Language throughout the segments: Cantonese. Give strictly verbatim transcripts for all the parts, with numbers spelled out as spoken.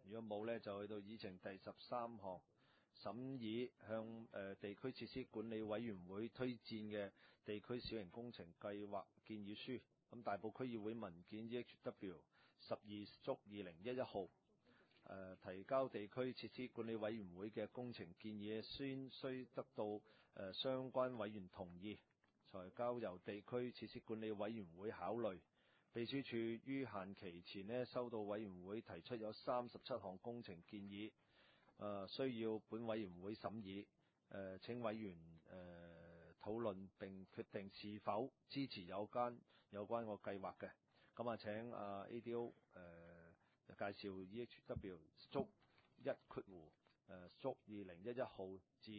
如果冇呢，就去到議程第十三項，審議向誒、呃、地區設施管理委員會推薦嘅地區小型工程計劃建議書。咁大埔區議會文件 E H W 十二足二零一一號。誒、呃、提交地區設施管理委員會嘅工程建議先須得到誒、呃、相關委員同意，才交由地區設施管理委員會考慮。秘書處於限期前呢，收到委員會提出有三十七項工程建議，誒、呃、需要本委員會審議。誒、呃、請委員誒、呃、討論並決定是否支持有關有關個計劃嘅。咁啊請啊 A D O 誒、呃介紹 E H W 足一括弧誒足二零一一號至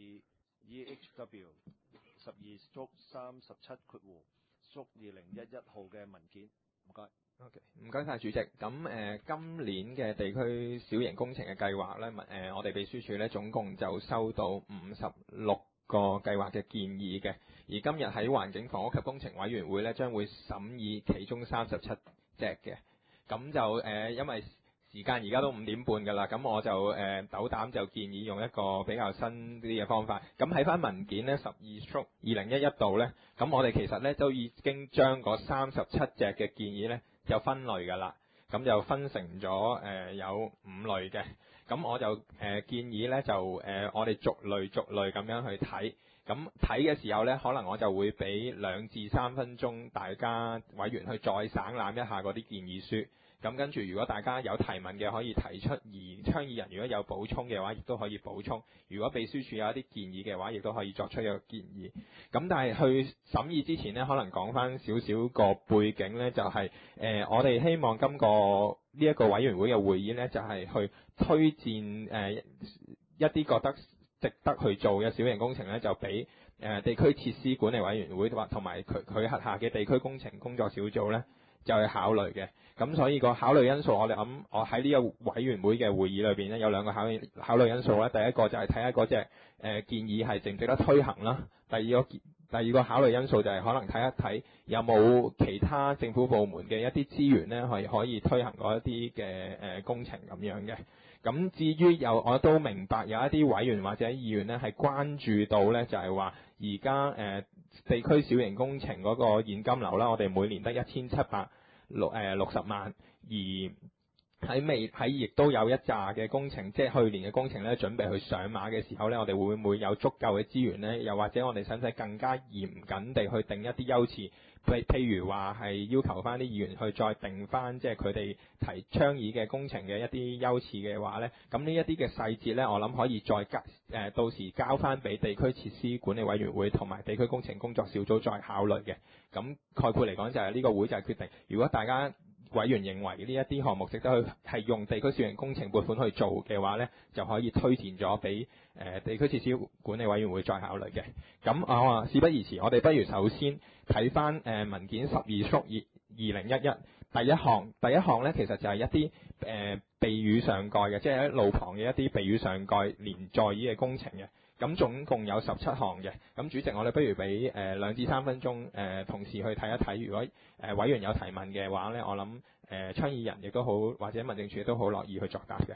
E H W 十二足三十七括弧足二零一一號嘅文件。唔該。 OK， 唔該晒主席。咁誒、呃，今年嘅地區小型工程嘅計劃咧，誒、呃，我哋秘書處咧總共就收到五十六個計劃嘅建議嘅，而今日喺環境房屋及工程委員會咧將會審議其中三十七隻嘅。咁就誒、呃，因為時間而家都五點半㗎啦，咁我就誒斗膽就建議用一個比較新啲嘅方法。咁喺翻文件呢，十二 stroke 二零一一度呢，咁我哋其實呢都已經將嗰三十七隻嘅建議呢就分類㗎啦，咁就分成咗誒、呃、有五類嘅。咁我就誒、呃、建議呢，就誒、呃、我哋逐類逐類咁樣去睇。咁睇嘅時候呢，可能我就會俾兩至三分鐘大家委員去再省覽一下嗰啲建議書。咁跟住，如果大家有提問嘅，可以提出；而倡議人如果有補充嘅話，亦都可以補充。如果秘書處有一啲建議嘅話，亦都可以作出一個建議。咁但係去審議之前呢，可能講翻少少個背景呢，就係、是、誒、呃、我哋希望今個呢一個委員會嘅會議呢，就係、是、去推薦誒、呃、一啲覺得值得去做嘅小型工程呢，就俾誒、呃、地區設施管理委員會或同埋佢佢轄下嘅地區工程工作小組呢，就去考慮嘅。咁所以個考慮因素，我哋諗我喺呢個委員會嘅會議裏邊咧，有兩個考慮考慮因素咧。第一個就係睇下嗰隻誒建議係值唔值得推行啦。第二個第二個考慮因素就係可能睇一睇有冇其他政府部門嘅一啲資源咧，係可以推行嗰一啲嘅誒工程咁樣嘅。咁至於有我都明白有一啲委員或者議員咧係關注到咧，就係話而家誒地區小型工程嗰個現金流啦，我哋每年得一千七百六誒六十萬，而喺未喺亦都有一紮嘅工程，即係去年嘅工程咧，準備去上馬嘅時候咧，我哋會唔會有足夠嘅資源咧？又或者我哋使唔使更加嚴謹地去定一啲優次？譬譬如話係要求翻啲議員去再定翻，即係佢哋提倡議嘅工程嘅一啲優次嘅話咧，咁呢一啲嘅細節咧，我諗可以再交誒、呃、到時交翻俾地區設施管理委員會同埋地區工程工作小組再考慮嘅。咁概括嚟講就係呢個會就係決定，如果大家委員認為呢一啲項目值得去係用地區小型工程撥款去做嘅話呢，就可以推薦咗俾誒地區設施管理委員會再考慮嘅。咁啊、呃，事不宜遲，我哋不如首先睇翻誒文件十二縮二二零一一第一項，第一項呢其實就係一啲誒、呃、避雨上蓋嘅，即係喺路旁嘅一啲避雨上蓋連座椅嘅工程嘅。咁總共有十七項嘅，咁主席我哋不如俾誒、呃、兩至三分鐘誒、呃、同事去睇一睇，如果誒、呃、委員有提問嘅話咧，我諗誒、呃、倡議人亦都好，或者民政處亦都好樂意去作答嘅。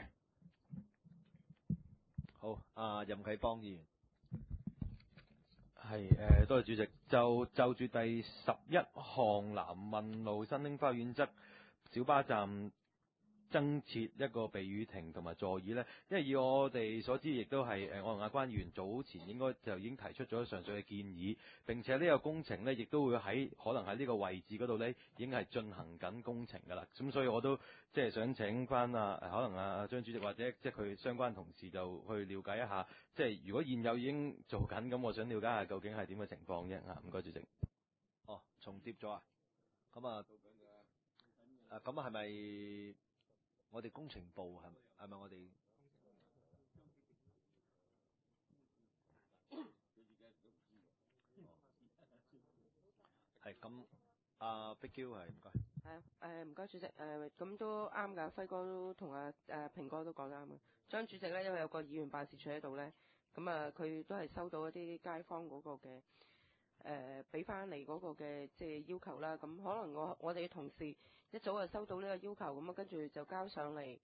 好，阿、呃、任啟邦議員。係誒、呃，多謝主席。就就住第十一項南運路新興花園側小巴站增設一個避雨亭同埋座椅呢，因為以我哋所知，亦都係誒我同阿關議員早前應該就已經提出咗上述嘅建議，並且呢個工程呢，亦都會喺可能喺呢個位置嗰度呢，已經係進行緊工程㗎啦。咁所以我都即係想請翻啊，可能啊張主席或者即係佢相關同事就去了解一下，即係如果現有已經做緊，咁我想了解下究竟係點嘅情況啫。啊，唔該主席。哦，重疊咗啊？咁啊，啊咁啊係咪？我哋工程部係係咪我哋係咁？阿碧嬌係唔該。 係誒唔該主席誒，咁都啱㗎，輝哥都同阿誒平哥都講得啱嘅。張主席咧，因為有個議員辦事處喺度咧，咁啊佢都係收到一啲街坊嗰個嘅誒俾翻嚟嗰個嘅即係要求啦。咁可能我我哋嘅同事一早就收到呢個要求，咁啊跟住就交上嚟。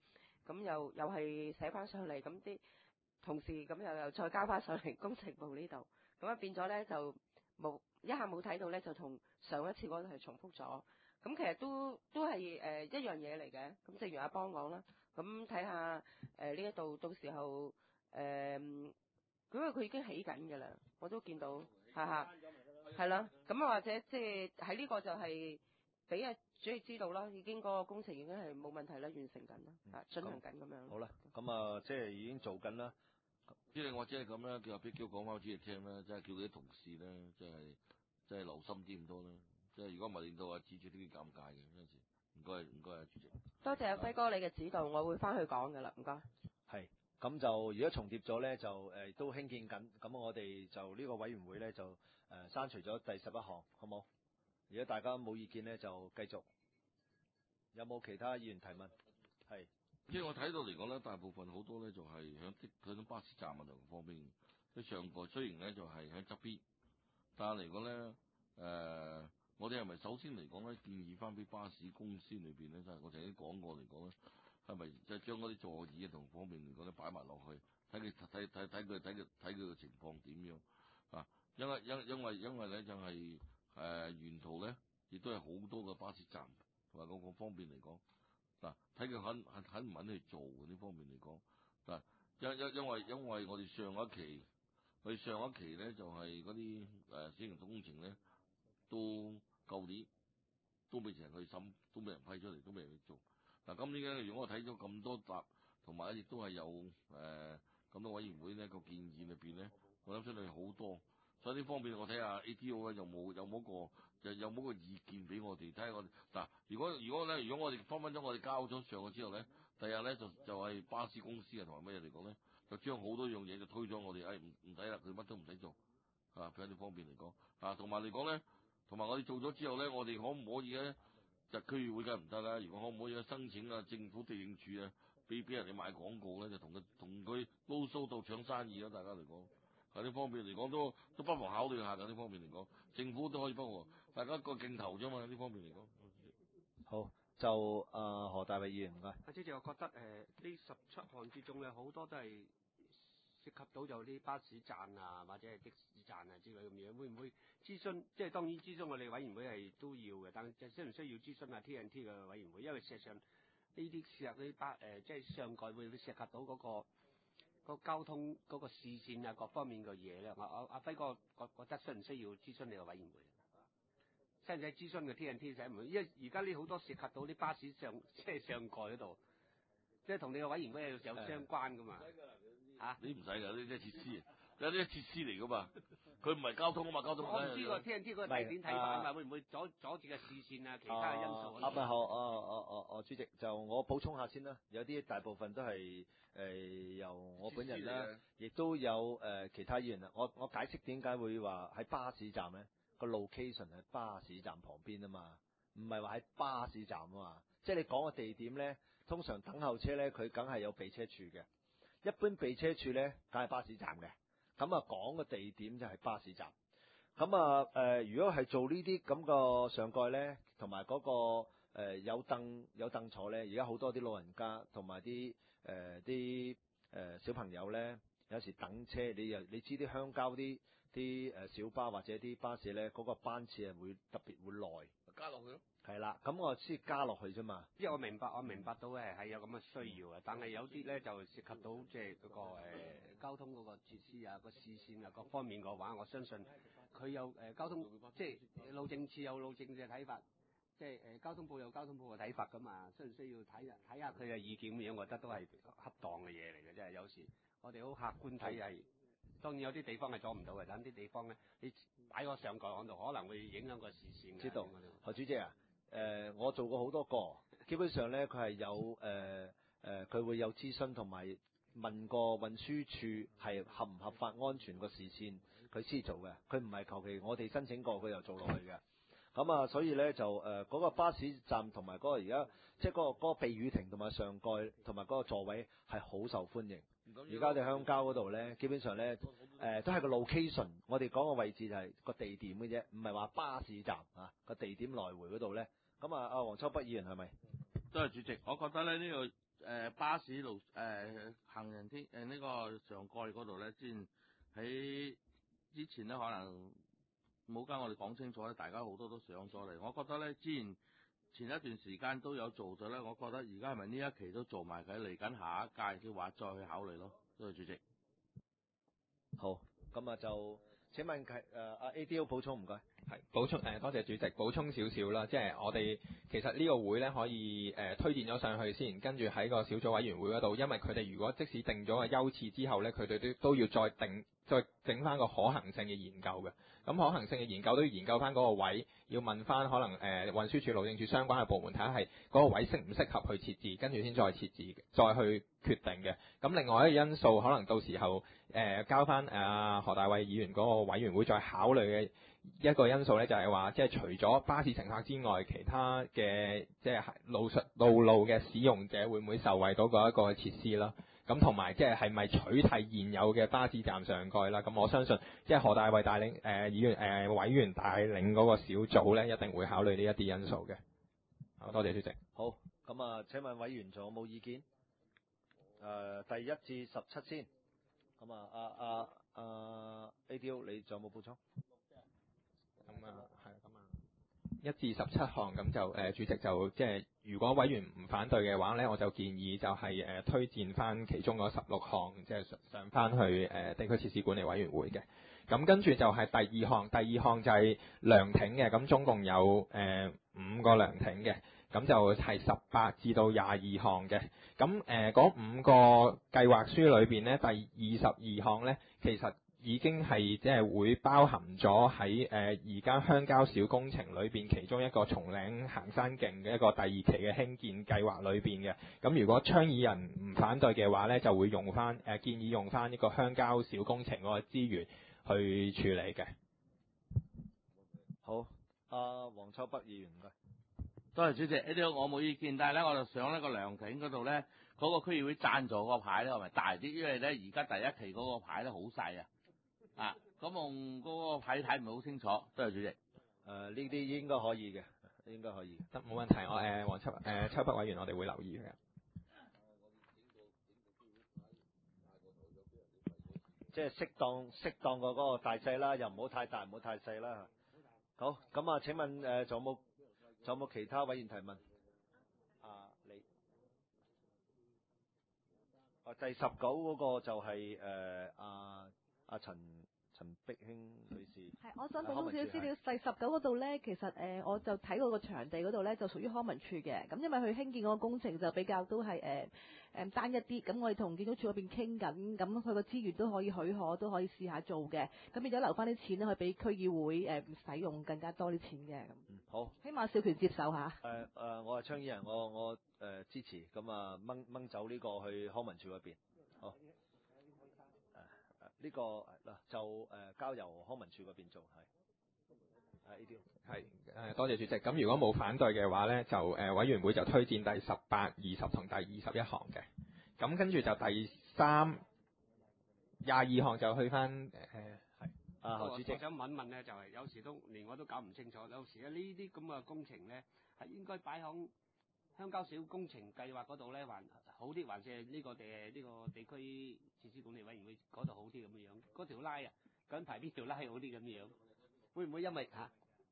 咁又又係寫翻上嚟，咁啲同事咁又又再交翻上嚟工程部呢度，咁啊變咗咧就冇一下冇睇到咧，就同上一次嗰度係重複咗。咁其實都都係誒、呃、一樣嘢嚟嘅。咁正如阿邦講啦，咁睇下誒呢一度到時候誒，呃、因為佢已經起緊㗎啦，我都見到哈哈，係啦。咁或者即係喺呢個就係俾阿主席知道啦，已經嗰個工程已經係冇問題啦，完成緊啦，啊進行緊咁樣。 好啦，咁啊即係已經做緊啦。 即係我即係咁啦，叫阿碧嬌講翻主席聽啦，即係叫佢啲同事咧，即係即係留心啲咁多啦。即係如果唔係令到阿主席都幾尷尬嘅有陣時。唔該唔該啊，主席。 多謝阿輝哥你嘅指導，我會翻去講㗎啦，唔該。 係，咁就如果重疊咗咧，就誒、呃、都興建緊。咁我哋就呢個委員會咧就誒、呃、刪除咗第十一項，好冇？如果大家冇意見咧，就繼續。有冇其他議員提問？係。 即係我睇到嚟講咧，大部分好多咧就係響啲嗰種巴士站問題方面，即係上蓋雖然咧就係喺側邊，但係嚟講咧誒。呃我哋係咪首先嚟講咧，建議翻俾巴士公司裏邊咧，即係我曾經講過嚟講咧，係咪即係將嗰啲座椅啊同方面嚟講咧擺埋落去，睇佢睇睇睇佢睇佢睇佢嘅情況點樣啊？因為因因為因為咧就係、是、誒、呃、沿途咧，亦都係好多個巴士站同埋嗰個方面嚟講嗱，睇佢肯肯肯唔肯去做呢方面嚟講嗱，因因因為因為我哋上一期，我哋上一期咧就係嗰啲誒小型工程咧。都舊年都未成去審，都未人批出嚟，都未人去做。嗱，今年咧，如果我睇咗咁多集，同埋亦都係有誒咁、呃、多委員會呢個建議裏邊咧，我諗出嚟好多。所以呢方面我睇下 A T O 咧，有冇有冇個有有冇個意見俾我哋睇下我哋嗱。如果如果咧，如果我哋分分鐘我哋交咗上去之後咧，第日咧就就係、是、巴士公司啊同埋乜嘢嚟講咧，就將好多樣嘢就推咗我哋，誒唔唔使啦，佢乜都唔使做啊。喺呢方面嚟講啊，同埋嚟講咧。同埋我哋做咗之後咧，我哋可唔可以咧？就區議會梗係唔得啦。如果可唔可以申請啊，政府地政處啊，俾俾人哋買廣告咧，就同佢同佢撈蘇到搶生意啦。大家嚟講喺呢方面嚟講都都不妨考慮下㗎。呢方面嚟講，政府都可以幫我，大家個鏡頭啫嘛。呢方面嚟講， 好就啊、呃、何大偉議員唔該。 阿主席，我覺得誒呢十七項之中咧，好多都係涉及到有啲巴士站啊，或者係的士站啊之類咁嘢，會唔會諮詢？即係當然諮詢我哋委員會係都要嘅，但係需唔需要諮詢啊 T N T 嘅委員會？因為事實上呢啲涉及啲巴誒，即係上蓋會唔會涉及到嗰、嗰個嗰個交通嗰個視線啊各方面嘅嘢咧？我我阿輝哥覺覺得需唔需要諮詢你個委員會？使唔使諮詢嘅 T N T 使唔會？因為而家呢好多涉及到啲巴士上即係上蓋嗰度，即係同你個委員會有相關噶嘛？啊！ 你唔使㗎，呢啲設施，有啲設施嚟噶嘛，佢唔係交通啊嘛，交通。 我唔知個 T N T 個地點睇法啊嘛，會唔會阻阻住個視線啊？其他嘅因素啊，唔係好，哦哦哦哦，主席就我補充下先啦。有啲大部分都係誒、呃、由我本人啦，亦都有誒、呃、其他議員啦。我我解釋點解會話喺巴士站咧，個 location 喺巴士站旁邊啊嘛，唔係話喺巴士站啊嘛。即係你講個地點咧，通常等候車咧，佢梗係有備車處嘅。一般備車處咧，梗係巴士站嘅。咁啊，講個地點就係巴士站。咁啊，誒、呃，如果係做呢啲咁個上蓋咧，同埋嗰個誒、呃、有凳有凳坐咧，而家好多啲老人家同埋啲誒啲誒小朋友咧，有時等車，你又你知啲鄉郊啲啲誒小巴或者啲巴士咧，嗰、那個班次係會特別會耐， 加落去咯。 係啦，咁我先加落去啫嘛。 因為我明白，我明白到誒係有咁嘅需要嘅，但係有啲咧就涉及到即係嗰個誒、呃、交通嗰個設施啊、個視線啊各方面嘅話，我相信佢有誒、呃、交通即係路政處有路政嘅睇法，即係誒交通部有交通部嘅睇法噶嘛，需唔需要睇下睇下佢嘅意見咁樣？我覺得都係恰當嘅嘢嚟嘅，即係有時我哋好客觀睇係。當然有啲地方係阻唔到嘅，但啲地方咧，你擺個上蓋喺度，可能會影響個視線。 知道，何主席啊？誒、呃，我做過好多個，基本上咧，佢係有誒誒，佢、呃呃、會有諮詢同埋問過運輸處係合唔合法、安全個視線，佢先做嘅。佢唔係求其我哋申請過，佢又做落去嘅。咁啊，所以咧就誒嗰、呃那個巴士站同埋嗰個而家即係嗰個嗰、那個避雨亭同埋上蓋同埋嗰個座位係好受歡迎。而家我哋鄉郊嗰度咧，基本上咧誒、呃、都係個 location，我哋講個位置就係個地點嘅啫，唔係話巴士站啊個地點來回嗰度咧。咁啊，阿黃秋北議員係咪？ 都係主席，我覺得咧呢、這個誒、 誒巴士路誒、呃、行人天誒呢個上蓋嗰度咧，之前喺之前咧可能冇跟我哋講清楚咧，大家好多都上咗嚟。我覺得咧，之前前一段時間都有做咗咧，我覺得而家係咪呢一期都做埋佢，嚟緊下一屆嘅話再去考慮咯。多謝主席。 好，咁啊就請問誒阿 A D O 補充唔該。 係補充誒、呃，多謝主席補充少少啦，即係我哋其實呢個會咧可以誒、呃、推薦咗上去先，跟住喺個小組委員會嗰度，因為佢哋如果即使定咗個優次之後咧，佢哋都都要再定再整翻個可行性嘅研究嘅。咁可行性嘅研究都要研究翻嗰個位，要問翻可能誒、呃、運輸署、路政署相關嘅部門睇下係嗰個位適唔適合去設置，跟住先再設置，再去決定嘅。咁另外一個因素，可能到時候誒、呃、交翻誒、呃、何大衛議員嗰個委員會再考慮嘅。一個因素咧就係話，即係除咗巴士乘客之外，其他嘅即係路上路路嘅使用者會唔會受惠到嗰一個設施啦？咁同埋即係係咪取締現有嘅巴士站上蓋啦？咁我相信即係何大衛帶領誒、呃、議員誒、呃、委員帶領嗰個小組咧，一定會考慮呢一啲因素嘅。好，多謝主席。 好，咁啊，請問委員仲有冇意見？誒、呃，第一至十七先。咁啊，阿阿阿 A D O 你仲有冇補充？ 咁啊，係咁啊，一至十七項咁就誒、呃、主席就即係如果委員唔反對嘅話咧，我就建議就係、是、誒、呃、推薦翻其中嗰十六項，即係上翻去誒、呃、地區設施管理委員會嘅。咁跟住就係第二項，第二項就係涼亭嘅，咁總共有誒、呃、五個涼亭嘅，咁就係十八至到廿二項嘅。咁誒嗰五個計劃書裏邊咧，第二十二項咧，其實已經係即係會包含咗喺誒而家鄉郊小工程裏邊其中一個松嶺行山徑嘅一個第二期嘅興建計劃裏邊嘅。咁如果倡議人唔反對嘅話咧，就會用翻誒、呃、建議用翻呢個鄉郊小工程嗰個資源去處理嘅。 好，阿黃秋北議員嘅。 多謝主席，呢啲我冇意見，但係咧我就上呢個涼亭嗰度咧，嗰、那個區議會贊助個牌咧係咪大啲？因為咧而家第一期嗰個牌咧好細啊。啊，咁用嗰個牌睇唔係好清楚，多謝主席。誒、 呃，呢啲應該可以嘅，應該可以。 得，冇問題。我誒黃、呃、秋誒、呃、秋北委員，我哋會留意嘅。 即係適當適當個嗰個大細啦，又唔好太大，唔好太細啦。好，咁啊，請問誒仲、呃、有冇仲有冇其他委員提問？啊，你啊第十九嗰個就係誒阿阿陳陳碧卿女士。 係，我想補充少少資料。第十九嗰度咧，其實誒、呃、我就睇過個場地嗰度咧，就屬於康文署嘅。咁因為佢興建嗰個工程就比較都係誒誒單一啲。咁我哋同建築署嗰邊傾緊，咁佢個資源都可以許可，都可以試下做嘅。咁變咗留翻啲錢咧，去俾區議會誒、呃、使用更加多啲錢嘅。咁嗯，好。 希望小權接受下。 誒誒、呃呃，我係倡議人，我我誒、呃、支持。咁啊掹掹走呢個去康文署嗰邊。好。呢、這個嗱就誒、呃、交由康文署嗰邊做係，係呢啲係誒多謝主席。咁如果冇反對嘅話咧，就誒、呃、委員會就推薦第十八、二十同第二十一項嘅。咁跟住就第三、廿二項就去翻誒係啊何主席。 我想問問咧，就係、是、有時都連我都搞唔清楚，有時咧呢啲咁嘅工程咧係應該擺響鄉郊小工程計劃嗰度咧，還好啲，還是係呢個地呢、這個地區設施管理委員會嗰度好啲咁嘅樣？嗰條拉啊，緊排邊條拉好啲咁嘅樣？會唔會因為嚇？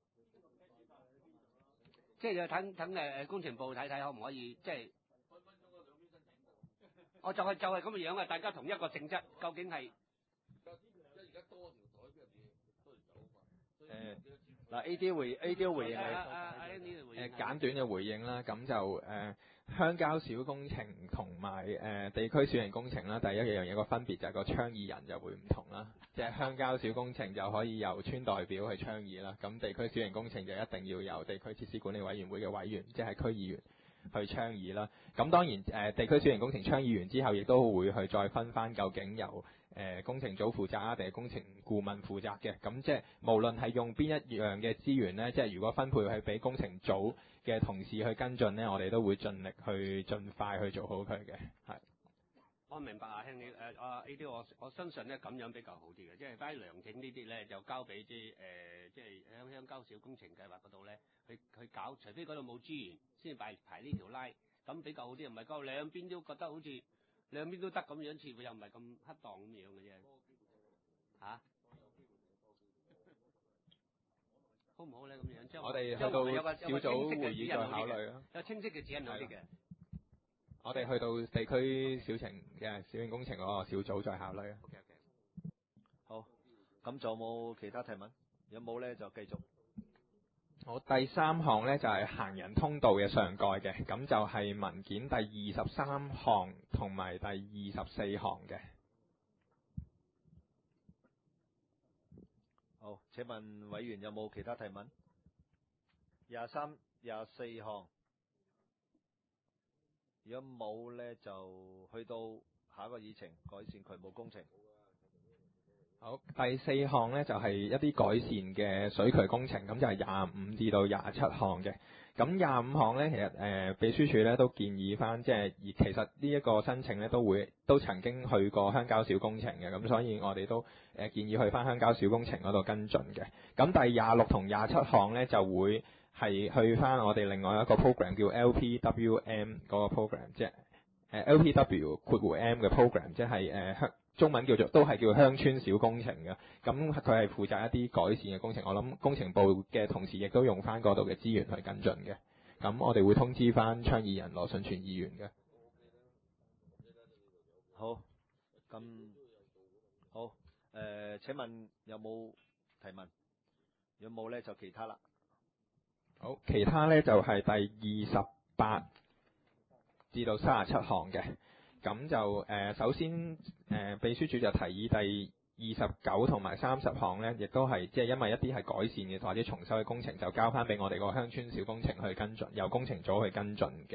即係等等誒工程部睇睇可唔可以即係？我就係、是、就係咁嘅樣啊！大家同一個性質，究竟係？ 誒嗱 A D 回 A D 回應係誒簡短嘅回應啦，咁就誒、呃、鄉郊小工程同埋誒地區小型工程啦，第一樣嘢個分別就係個倡議人就會唔同啦，即係鄉郊小工程就可以由村代表去倡議啦，咁地區小型工程就一定要由地區設施管理委員會嘅委員，即係區議員去倡議啦。咁當然誒、呃、地區小型工程倡議完之後，亦都會去再分翻究竟由誒、呃、工程組負責啊，定係工程顧問負責嘅？咁即係無論係用邊一樣嘅資源咧，即係如果分配去俾工程組嘅同事去跟進咧，我哋都會盡力去盡快去做好佢嘅。係。 我明白啊，兄你誒啊呢啲我我相信咧咁樣比較好啲嘅，即係擺涼亭呢啲咧就交俾啲誒即係鄉鄉郊小工程計劃嗰度咧去去搞，除非嗰度冇資源先擺排呢條拉。 咁比較好啲，唔係夠兩邊都覺得好似兩邊都得咁樣，似乎又唔係咁恰當咁樣嘅啫。嚇、啊？好唔好咧？咁樣即係我哋去到有個小組會議再考慮啦。 有清晰嘅指引好啲嘅。 我哋去到地區小型嘅小型工程嗰個小組再考慮啊。 OK OK。 好，咁仲有冇其他提問？有冇咧就繼續。 好，第三項咧就係、是、行人通道嘅上蓋嘅，咁就係文件第二十三項同埋第二十四項嘅。 好，請問委員有冇其他提問？廿三、廿四項，如果冇咧，就去到下一個議程，改善渠務工程。 好，第四項咧就係、是、一啲改善嘅水渠工程，咁就係廿五至到廿七項嘅。咁廿五項咧，其實誒、呃、秘書處咧都建議翻，即係而其實呢一個申請咧都會都曾經去過鄉郊小工程嘅，咁所以我哋都誒、呃、建議去翻鄉郊小工程嗰度跟進嘅。咁第廿六同廿七項咧就會係去翻我哋另外一個 program 叫 L P W M 嗰個 program， 即係誒 L P W 括弧 M 嘅 program， 即係誒鄉。中文叫做都係叫鄉村小工程嘅，咁佢係負責一啲改善嘅工程。我諗工程部嘅同事亦都用翻嗰度嘅資源去跟進嘅。咁我哋會通知翻倡議人羅信全議員嘅。 好，咁好，誒、呃，請問有冇提問？如果冇咧，就其他啦。 好，其他咧就係、是、第二十八至到三十七項嘅。咁就誒、呃，首先誒、呃，秘書處就提議第二十九同埋三十項咧，亦都係即係因為一啲係改善嘅或者重修嘅工程，就交翻俾我哋個鄉村小工程去跟進，由工程組去跟進嘅。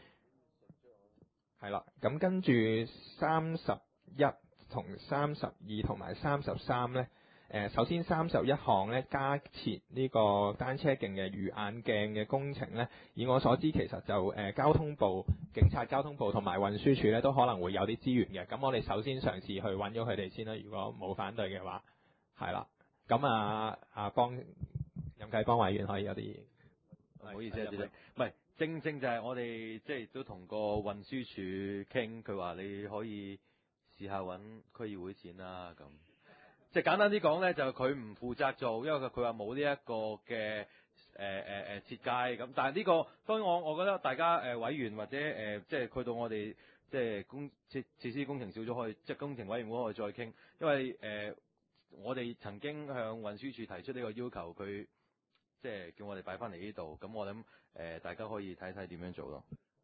係啦，咁跟住三十一同三十二同埋三十三咧。誒，首先三十一項咧，加設呢個單車徑嘅魚眼鏡嘅工程咧，以我所知其實就誒、呃、交通部、警察交通部同埋運輸署咧都可能會有啲資源嘅。咁我哋首先嘗試去揾咗佢哋先啦，如果冇反對嘅話，係啦。咁啊啊幫任啟邦委員可以有啲， 唔好意思啊，主席，唔係正正就係我哋即係都同個運輸署傾，佢話你可以試下揾區議會錢啦咁。即係簡單啲講咧，就佢唔負責做，因為佢佢話冇呢一個嘅誒誒誒設計咁。但係呢個當然我我覺得大家誒、呃、委員或者誒、呃、即係去到我哋即係工設設施工程小組可以即係工程委員會可以再傾，因為誒、呃、我哋曾經向運輸署提出呢個要求，佢即係叫我哋擺翻嚟呢度。咁我諗誒、呃、大家可以睇睇點樣做咯。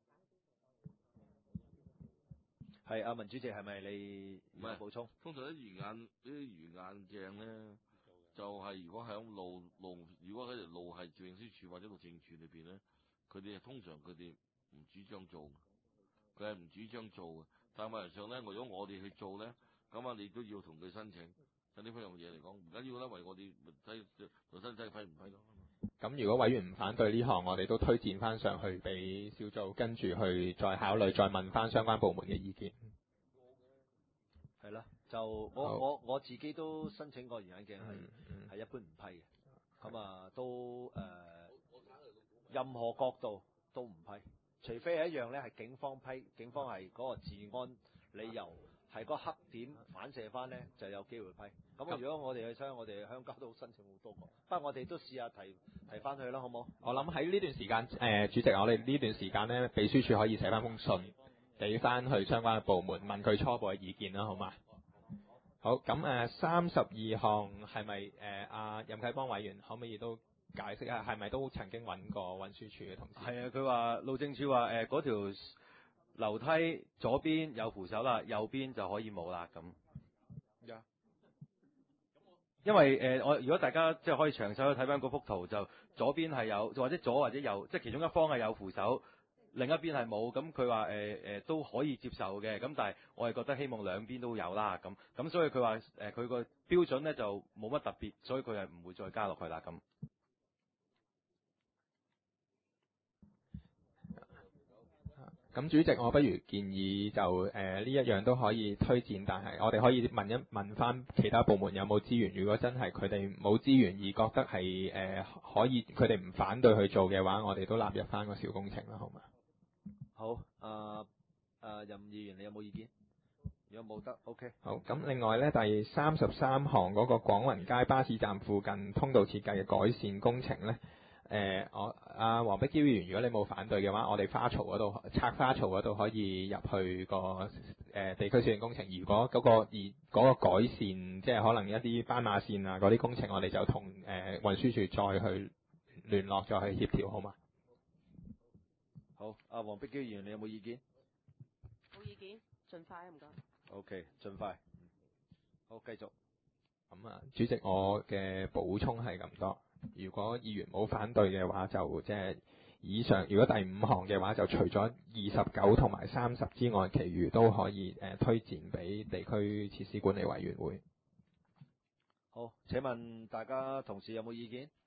係阿文主席，係咪你唔係補充？ 通常啲魚眼呢啲魚眼鏡咧，就係、是、如果喺路路，如果喺條路係運輸署或者路政署裏邊咧，佢哋通常佢哋唔主張做，佢係唔主張做嘅。但係問題上咧，如果我哋去做咧，咁啊你都要同佢申請。就呢樣嘢嚟講，唔緊要啦，為我哋睇同身體批唔批咯。 咁如果委員唔反對呢項，我哋都推薦翻上去俾小組跟住去再考慮，再問翻相關部門嘅意見。 係啦，就我我我自己都申請過魚眼鏡，係係、嗯、一般唔批嘅。咁啊都誒、呃，任何角度都唔批，除非係一樣咧係警方批，警方係嗰個治安理由係個黑點反射翻咧，就有機會批。咁如果我哋去鄉，我哋鄉郊都申請好多個，不過我哋都試下提提翻去啦，好唔好？ 我諗喺呢段時間，誒、呃、主席，我哋呢段時間咧，秘書處可以寫翻封信，俾翻去相關嘅部門，問佢初步嘅意見啦，好嘛？好，咁誒三十二項係咪誒阿任啟邦委員可唔可以都解釋下，係咪都曾經揾過運輸署嘅同事？ 係啊，佢話路政署話誒嗰條樓梯左邊有扶手啦，右邊就可以冇啦咁。 Yeah. 因為誒我、呃、如果大家即係可以詳細去睇翻嗰幅圖，就左邊係有，或者左或者右，即係其中一方係有扶手，另一邊係冇。咁佢話誒誒都可以接受嘅。咁但係我係覺得希望兩邊都有啦。咁咁所以佢話誒佢個標準咧就冇乜特別，所以佢係唔會再加落去啦。咁。 咁主席，我不如建議就誒呢、呃、一樣都可以推薦，但係我哋可以問一問翻其他部門有冇資源。如果真係佢哋冇資源而覺得係誒、呃、可以，佢哋唔反對去做嘅話，我哋都納入翻個小工程啦，好嘛？ 好，啊啊任議員，你有冇意見？如果冇得，OK。 好，咁另外咧，第三十三項嗰個廣雲街巴士站附近通道設計嘅改善工程咧，誒、我阿黃碧嬌議員，如果你冇反對嘅話，我哋花槽嗰度拆花槽嗰度可以入去個誒、地區小型工程。如果嗰、個而嗰個改善，即係可能一啲斑馬線啊嗰啲工程，我哋就同誒、運輸署再去聯絡，再去協調，好嘛？ 好，阿黃碧嬌議員，你有冇意見冇意見，盡快啊，唔該。 ？OK，盡快。嗯好，繼續。 咁啊，主席，我嘅補充係咁多。如果議員冇反對嘅話，就即係以上。如果第五項嘅話，就除咗二十九同埋三十之外，其餘都可以誒、呃推薦俾地區設施管理委員會。 好，請問大家同事有冇意見？